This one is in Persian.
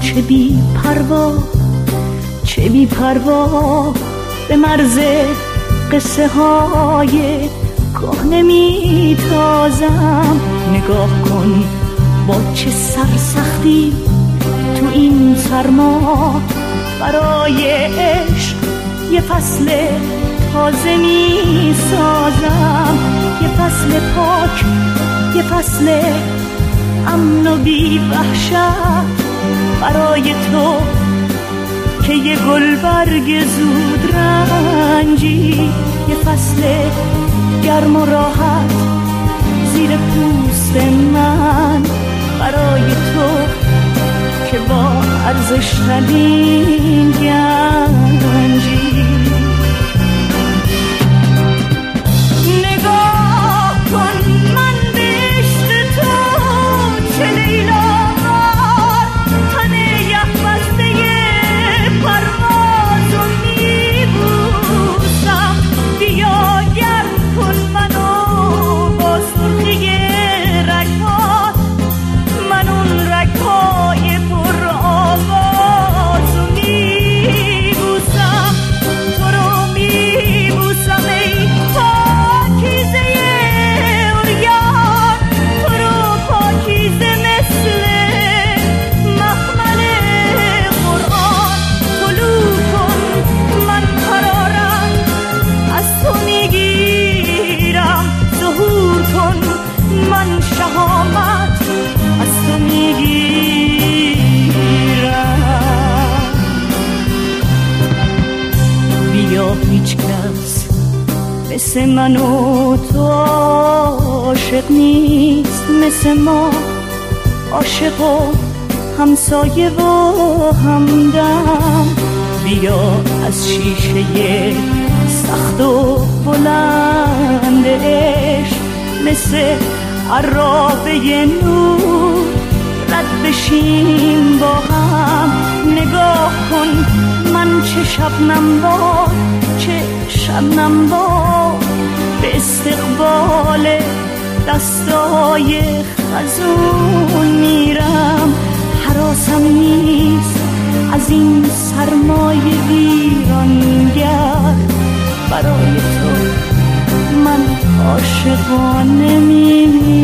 چه بی پروا، چه بی پروا به مرز قصه های کهنه می تازم. نگاه کن با چه سرسختی تو این سرما برای عشق یه فصل تازه می سازم. یه فصل پاک، یه فصل امن و بی وحشت برای تو که یه گلبرگ زود رنجی. یه فصل گرم و راحت زیر پوست من برای تو که با ارزش ترین گنجی. نگاه کن من به عشق تو چه لیلاوار، تن یخبسته پروازو میبوسم. بیا گرم کن منو با سرخی رگ‌هات، من اون رگ‌های پر آوازو میبوسم. تو رو میبوسم ای پاکیزه عریان، تو رو پاکیزه مثل مخمل قرآن. طلوع کن من قرارم از تو میگیرم، ظهور کن من شهامت از تو میگیرم. بیا هیچ کس مثل من و تو عاشق نیست، مثل ما عاشق و همسایه و همدم. بیا از شیشه سخت و بلند عشق مثل عرابه نور رد بشیم با هم. نگاه کن من چه شبنم باد، چه شبنم باد به استقبال دستای خزون میرم. حراسم نیست از این سرمای ویرانگر، برای تو من عاشقانه میمیرم.